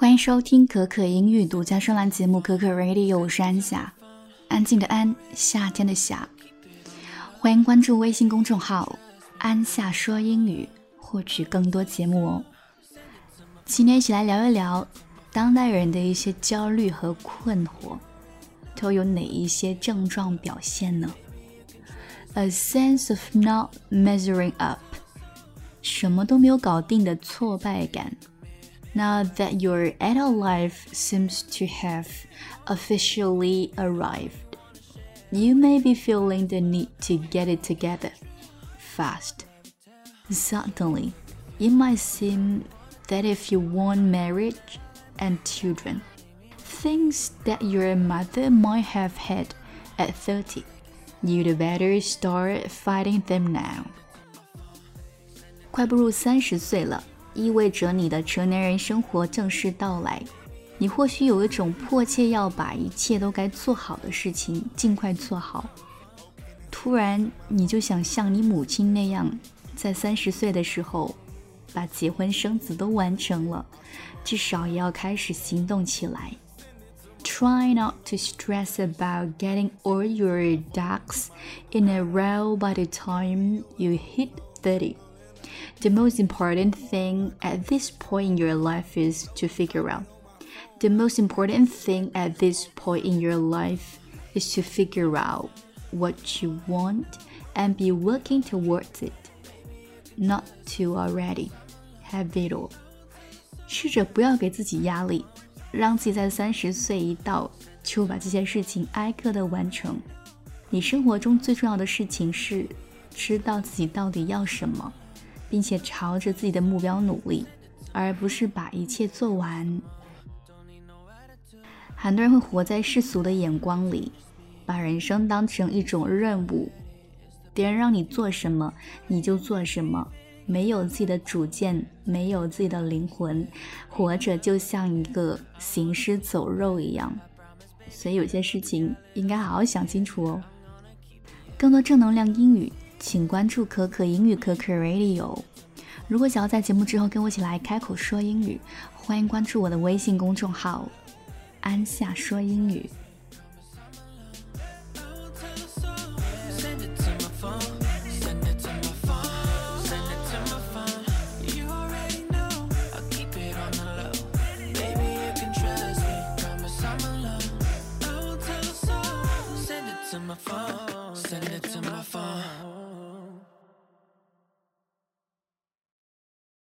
欢迎收听可可英语独家专栏节目可可 Radio， 我是安夏，安静的安，夏天的夏。欢迎关注微信公众号安夏说英语，获取更多节目哦。今天一起来聊一聊当代人的一些焦虑和困惑都有哪一些症状表现呢？ A sense of not measuring up， 什么都没有搞定的挫败感。Now that your adult life seems to have officially arrived, you may be feeling the need to get it together fast. Suddenly, it might seem that if you want marriage and children, things that your mother might have had at 30, you'd better start fighting them now. 快步入30岁了，意味着你的成年人生活正式到来，你或许有一种迫切要把一切都该做好的事情尽快做好。突然你就想像你母亲那样，在30岁的时候把结婚生子都完成了，至少也要开始行动起来。Try not to stress about getting all your ducks in a row by the time you hit 30.The most important thing at this point in your life is to figure out. The most important thing at this point in your life is to figure out what you want and be working towards it. Not to already have it all. 试着不要给自己压力，让自己在30岁一到就把这些事情挨个的完成。你生活中最重要的事情是知道自己到底要什么，并且朝着自己的目标努力，而不是把一切做完。很多人会活在世俗的眼光里，把人生当成一种任务，别人让你做什么你就做什么，没有自己的主见，没有自己的灵魂，活着就像一个行尸走肉一样。所以有些事情应该好好想清楚哦。更多正能量英语请关注可可英语可可 Radio。 如果想要在节目之后跟我一起来开口说英语，欢迎关注我的微信公众号安夏说英语。